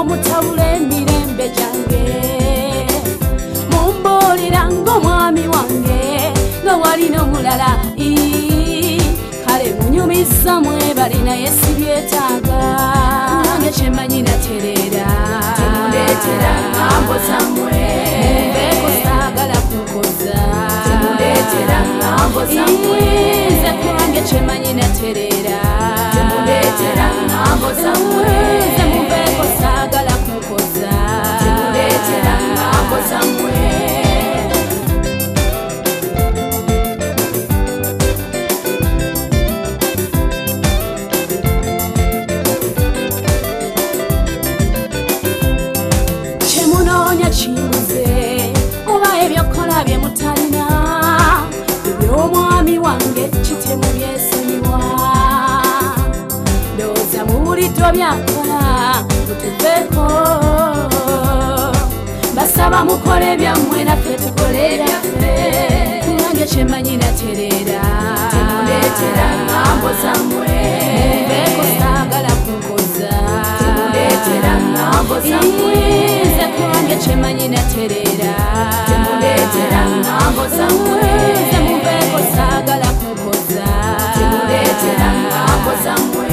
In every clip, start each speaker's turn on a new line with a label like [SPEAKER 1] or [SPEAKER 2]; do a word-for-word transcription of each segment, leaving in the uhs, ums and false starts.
[SPEAKER 1] mutabula emirembe gyange mumbuulira ng'omwami wange nga walina omulala kale munyumiza mwebali naye sibyetaaga nange kyemanyi natereera temundeetera ngambo zammwe mumbeeko saagala kunkoza temundeetera ngambo zammwe nze kulange kyemanyi natereera temundeetera ngambo zammwe nze mumbeeko saagala kunkoza temundeetera ngambo zammwe kimbuze oba ebyokola bye mutalina eby'omwami wange kitemu byesonyiwa ndowooza muwuliddwa byakola mutuveeko basaba mukole byammwe naffe tukole byaffe nange kyemanyi natereera temundeetera ngambo zammwe mumbeeko saagala kunkoza temundeetera ngambo zammwe kulange kyemanyi natereera temundeetera ngambo zammwe nze mumbeeko saagala kunkoza temundeetera ngambo zammwe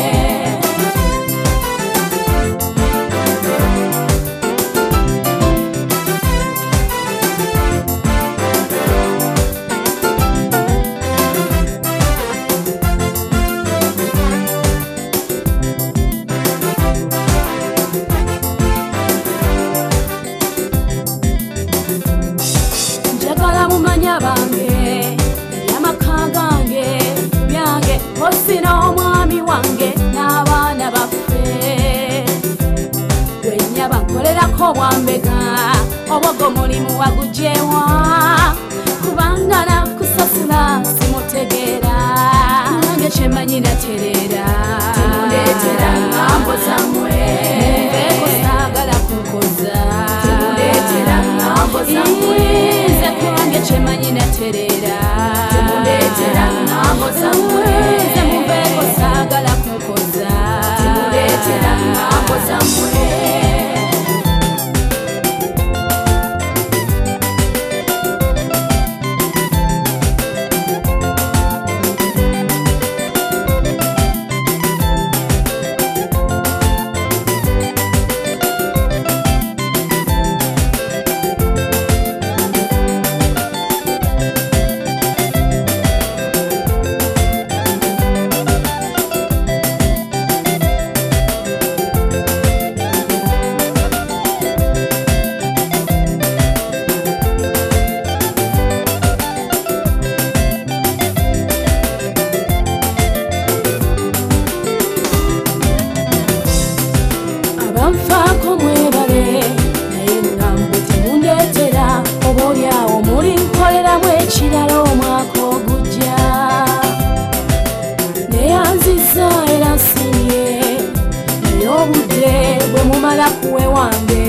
[SPEAKER 1] bange ebyamaka gange byange osina omwami wange n'abaana baffe lwennyaba nkolerako bwambega obwogo mulimu wagujewa kubanga nakusasula simutegeera nange kyemanyi natereera temundeetera ngambo zammwe mumbeeko saagala kunkoza temundeetera ngambo zammwe kyemanyi natereera temundeetera ngambo zammwe nze mumbeeko saagala kunkoza temundeetera ngambo zammwe banfaako mwebale naye ngambe temundeetera oba olyawo muli nkoleramu ekirala omwaka ogujja neyanziza era nsiimye naye obudde bwe mumala kuwe wange